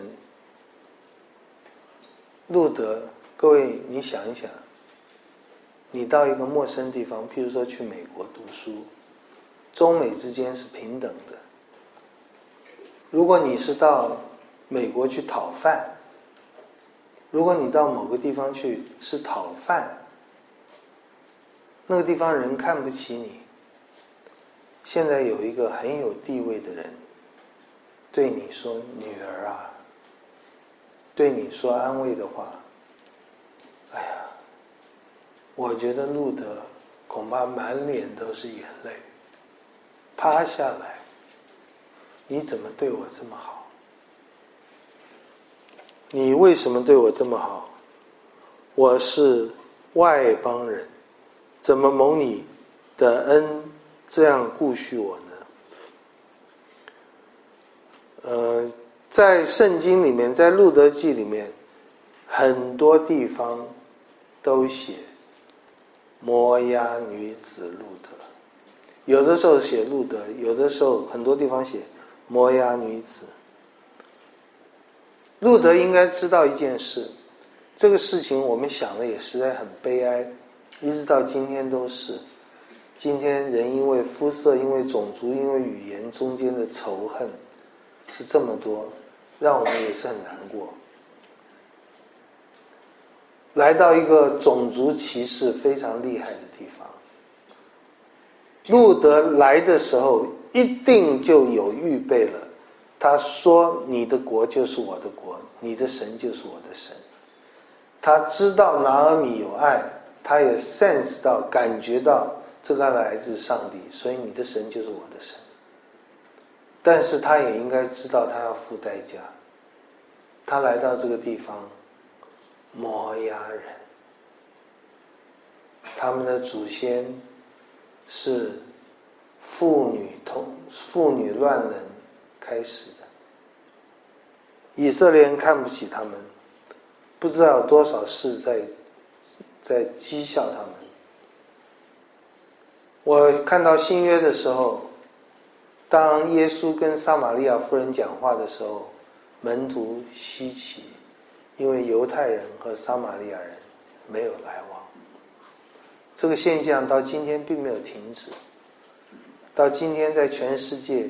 路德，各位你想一想，你到一个陌生地方，譬如说去美国读书，中美之间是平等的。如果你是到美国去讨饭，如果你到某个地方去是讨饭，那个地方人看不起你。现在有一个很有地位的人对你说：“女儿啊”，对你说安慰的话，哎呀，我觉得路德恐怕满脸都是眼泪，趴下来，你怎么对我这么好？你为什么对我这么好？我是外邦人，怎么蒙你的恩这样顾恤我呢？呃，在圣经里面，在路德记里面，很多地方都写摩押女子路德，有的时候写路德，有的时候很多地方写摩押女子。路德应该知道一件事，这个事情我们想的也实在很悲哀，一直到今天都是。 今天人因为肤色、因为种族、因为语言中间的仇恨是这么多，让我们也是很难过。来到一个种族歧视非常厉害的地方，路德来的时候一定就有预备了。他说你的国就是我的国，你的神就是我的神。他知道拿俄米有爱，他也 sense 到感觉到这个来自上帝，所以你的神就是我的神。但是他也应该知道他要付代价。他来到这个地方，摩押人，他们的祖先是妇女同妇女乱伦开始的。以色列人看不起他们，不知道有多少事在在讥笑他们。我看到新约的时候，当耶稣跟撒玛利亚妇人讲话的时候，门徒稀奇，因为犹太人和撒玛利亚人没有来往。这个现象到今天并没有停止，到今天在全世界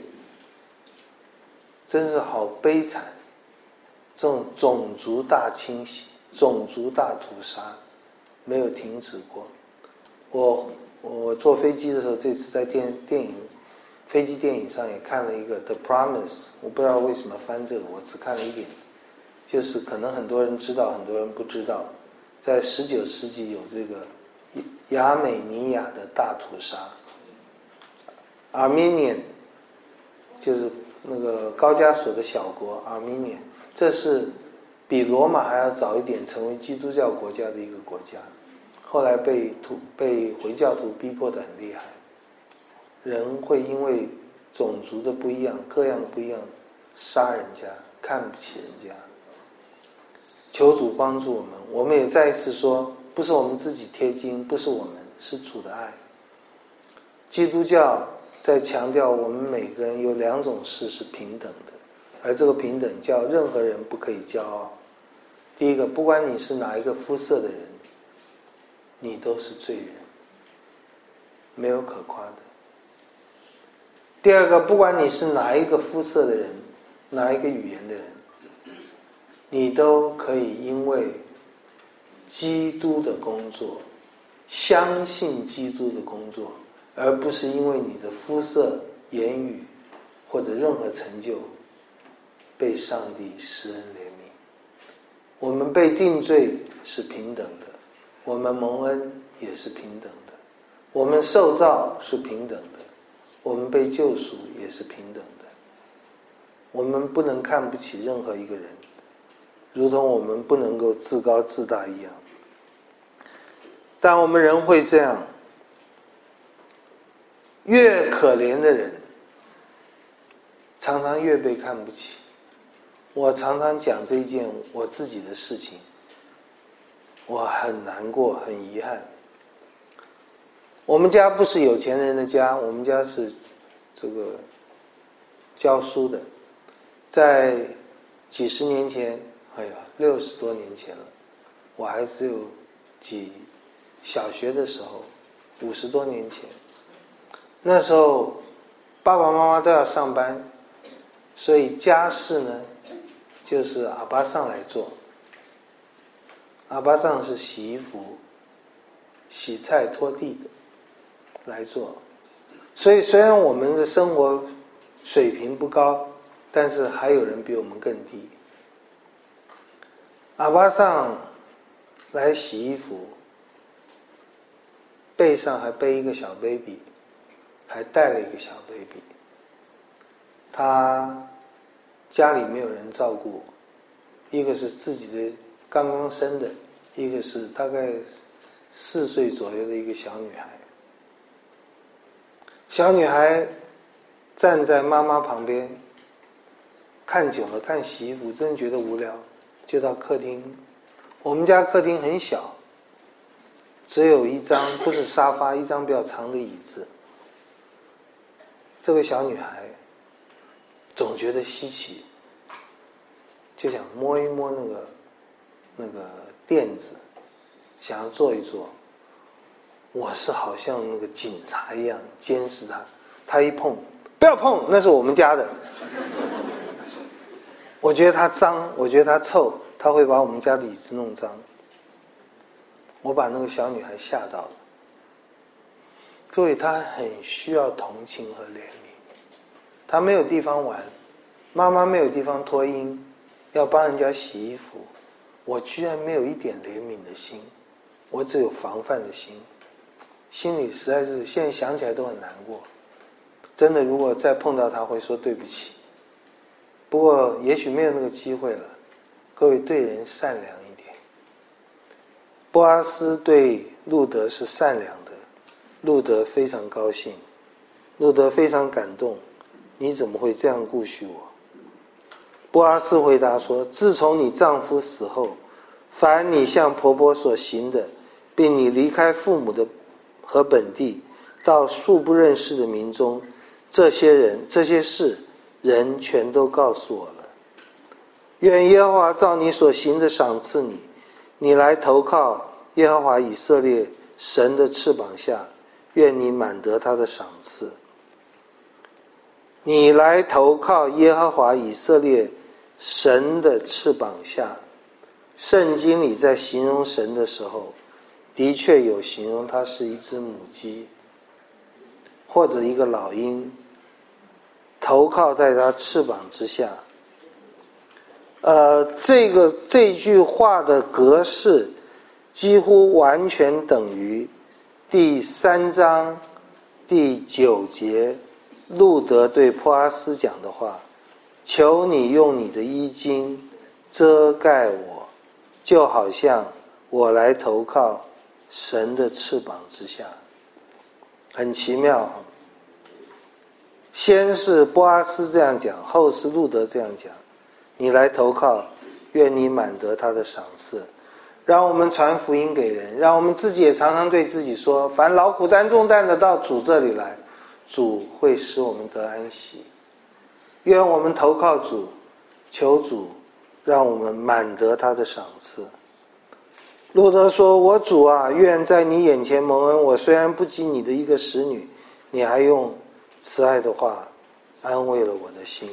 真是好悲惨，这种种族大清洗、种族大屠杀没有停止过。我我坐飞机的时候，这次在电电影飞机电影上也看了一个 The Promise， 我不知道为什么翻这个，我只看了一点，就是可能很多人知道，很多人不知道，在十九世纪有这个亚美尼亚的大屠杀 Armenian， 就是那个高加索的小国 Armenian， 这是比罗马还要早一点成为基督教国家的一个国家，后来被土被回教徒逼迫得很厉害。人会因为种族的不一样、各样的不一样杀人家，看不起人家。求主帮助我们，我们也再一次说，不是我们自己贴金，不是我们，是主的爱。基督教在强调我们每个人有两种事是平等的，而这个平等叫任何人不可以骄傲。第一个，不管你是哪一个肤色的人，你都是罪人，没有可夸的。第二个，不管你是哪一个肤色的人，哪一个语言的人，你都可以因为基督的工作，相信基督的工作，而不是因为你的肤色、言语或者任何成就被上帝施恩怜悯。我们被定罪是平等的，我们蒙恩也是平等的，我们受造是平等的，我们被救赎也是平等的。我们不能看不起任何一个人，如同我们不能够自高自大一样。但我们人会这样，越可怜的人常常越被看不起。我常常讲这一件我自己的事情，我很难过，很遗憾。我们家不是有钱人的家，我们家是这个教书的。在几十年前，哎呀，六十多年前了，我还只有几小学的时候，五十多年前，那时候爸爸妈妈都要上班，所以家事呢就是阿巴桑来做。阿巴桑是洗衣服、洗菜、拖地的来做。所以虽然我们的生活水平不高，但是还有人比我们更低。阿巴桑来洗衣服，背上还背一个小 baby， 还带了一个小 baby。他家里没有人照顾，一个是自己的刚刚生的，一个是大概四岁左右的一个小女孩。小女孩站在妈妈旁边，看久了，看洗衣服，真觉得无聊，就到客厅。我们家客厅很小，只有一张，不是沙发，一张比较长的椅子。这个小女孩总觉得稀奇，就想摸一摸那个那个垫子，想要坐一坐。 我是好像那个警察一样监视他，他一碰，不要碰，那是我们家的。我觉得他脏，我觉得他臭，他会把我们家的椅子弄脏。我把那个小女孩吓到了。各位，她很需要同情和怜悯，她没有地方玩，妈妈没有地方脱衣，要帮人家洗衣服，我居然没有一点怜悯的心，我只有防范的心，心里实在是现在想起来都很难过。真的，如果再碰到她，会说对不起。不过也许没有那个机会了。各位，对人善良一点。波阿斯对路德是善良的，路德非常高兴，路德非常感动。你怎么会这样顾恤我？波阿斯回答说，自从你丈夫死后，凡你向婆婆所行的，并你离开父母的和本地，到素不认识的民中，这些人这些事人全都告诉我了。愿耶和华照你所行的赏赐你，你来投靠耶和华以色列神的翅膀下，愿你满得他的赏赐。你来投靠耶和华以色列神的翅膀下，圣经里在形容神的时候，的确有形容它是一只母鸡，或者一个老鹰，投靠在它翅膀之下。呃，这个这句话的格式几乎完全等于第三章第九节路德对波阿斯讲的话，求你用你的衣襟遮盖我，就好像我来投靠神的翅膀之下。很奇妙。先是波阿斯这样讲，后是路德这样讲，你来投靠，愿你满得他的赏赐。让我们传福音给人，让我们自己也常常对自己说，凡劳苦担重担的到主这里来，主会使我们得安息。愿我们投靠主，求主让我们满得他的赏赐。路德说，我主啊，愿在你眼前蒙恩，我虽然不及你的一个使女，你还用慈爱的话安慰了我的心。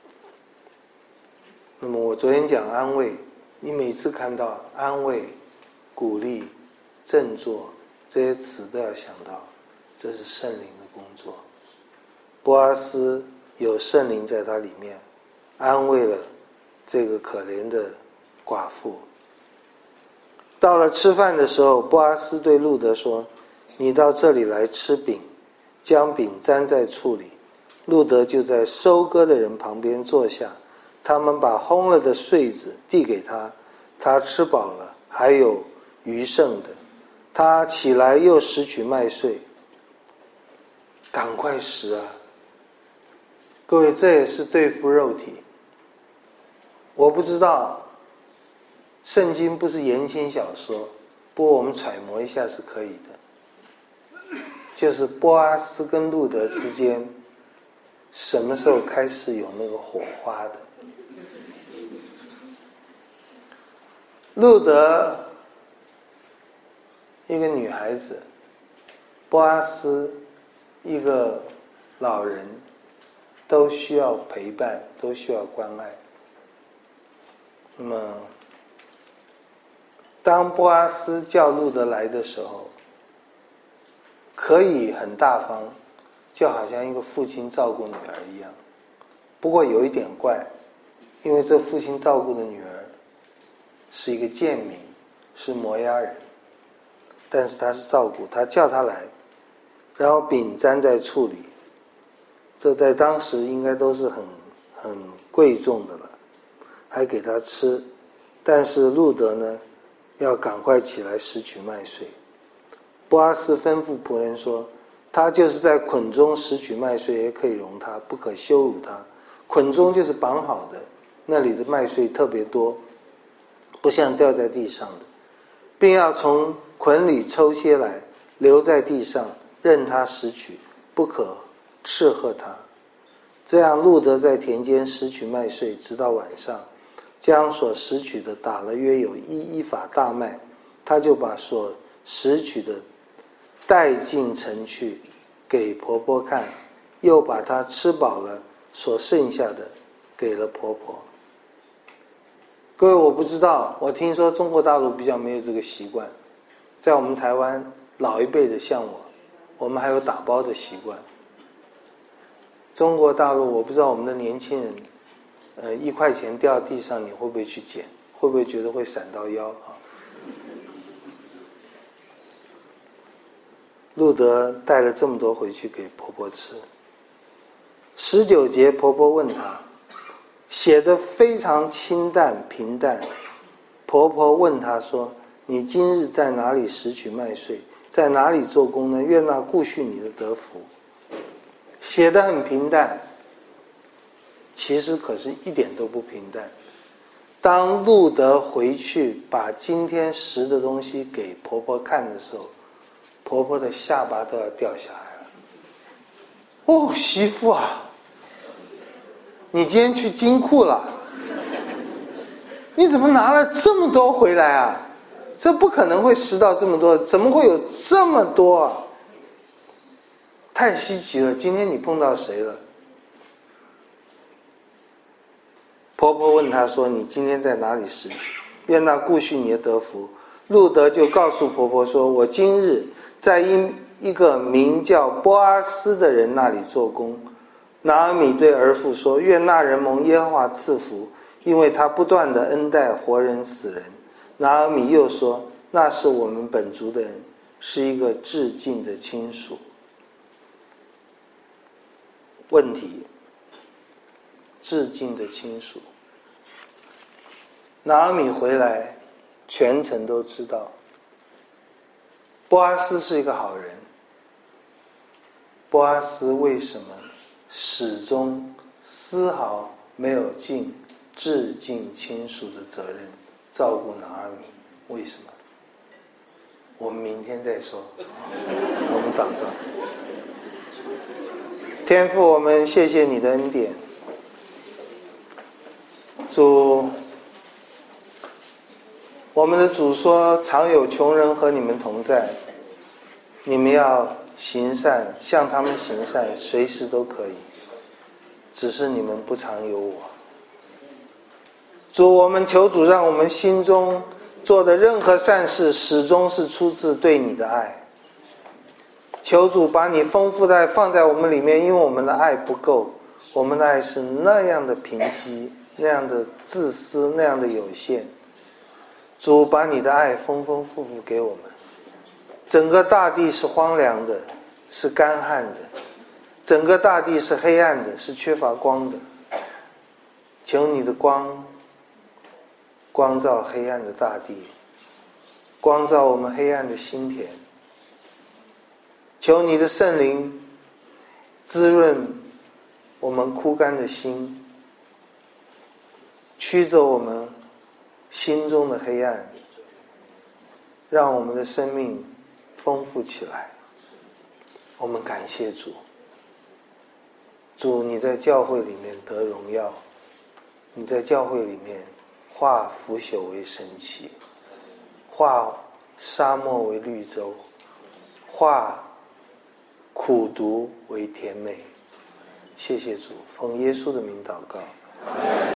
那么我昨天讲安慰，你每次看到安慰、鼓励、振作这些词都要想到，这是圣灵的工作。波阿斯有圣灵在他里面，安慰了这个可怜的寡妇。到了吃饭的时候，波阿斯对路德说，你到这里来吃饼，将饼沾在醋里。路德就在收割的人旁边坐下，他们把烘了的穗子递给他，他吃饱了，还有余剩的，他起来又拾取麦穗。赶快拾啊！各位，这也是对付肉体。我不知道圣经不是言情小说，不过我们揣摩一下是可以的。就是波阿斯跟路德之间什么时候开始有那个火花的？路德一个女孩子，波阿斯一个老人，都需要陪伴，都需要关爱。那么当波阿斯叫路德来的时候，可以很大方，就好像一个父亲照顾女儿一样。不过有一点怪，因为这父亲照顾的女儿是一个贱民，是摩押人，但是他是照顾，他叫他来，然后饼沾在醋里，这在当时应该都是很很贵重的了，还给他吃。但是路德呢，要赶快起来拾取麦穗。波阿斯吩咐仆人说，他就是在捆中拾取麦穗也可以容他，不可羞辱他。捆中就是绑好的，那里的麦穗特别多，不像掉在地上的，并要从捆里抽些来，留在地上，任他拾取，不可斥喝他。这样路德在田间拾取麦穗，直到晚上，将所拾取的打了约有一依法大麦，他就把所拾取的带进城去给婆婆看，又把她吃饱了所剩下的给了婆婆。各位，我不知道，我听说中国大陆比较没有这个习惯，在我们台湾老一辈的像我，我们还有打包的习惯。中国大陆我不知道我们的年轻人，呃，一块钱掉地上你会不会去捡？会不会觉得会闪到腰啊？路德带了这么多回去给婆婆吃。十九节，婆婆问她，写得非常清淡平淡。婆婆问她说：“你今日在哪里拾取麦穗？在哪里做工呢？愿那顾恤你的得福。”写得很平淡，其实可是一点都不平淡。当路德回去把今天拾的东西给婆婆看的时候，婆婆的下巴都要掉下来了。哦，媳妇啊，你今天去金库了？你怎么拿了这么多回来啊？这不可能会拾到这么多，怎么会有这么多啊？太稀奇了，今天你碰到谁了？婆婆问她说：“你今天在哪里拾取？愿那顾恤你的得福。”路德就告诉婆婆说：“我今日在一一个名叫波阿斯的人那里做工。”拿俄米对儿妇说：“愿那人蒙耶和华赐福，因为他不断的恩待活人死人。”拿俄米又说：“那是我们本族的人，是一个至近的亲属。”问题，至近的亲属。拿俄米回来，全城都知道，波阿斯是一个好人。波阿斯为什么始终丝毫没有尽至近亲属的责任，照顾拿俄米？为什么？我们明天再说。我们祷告。天父，我们谢谢你的恩典。主，我们的主说，常有穷人和你们同在，你们要行善，向他们行善，随时都可以，只是你们不常有我。主，我们求主让我们心中做的任何善事，始终是出自对你的爱。求主把你丰富的爱放在我们里面，因为我们的爱不够，我们的爱是那样的贫瘠，那样的自私，那样的有限。主，把你的爱丰丰富富给我们。整个大地是荒凉的，是干旱的，整个大地是黑暗的，是缺乏光的。求你的光光照黑暗的大地，光照我们黑暗的心田。求你的圣灵滋润我们枯干的心，驱走我们心中的黑暗，让我们的生命丰富起来。我们感谢主。主，你在教会里面得荣耀，你在教会里面化腐朽为神奇，化沙漠为绿洲，化苦毒为甜美。谢谢主，奉耶稣的名祷告。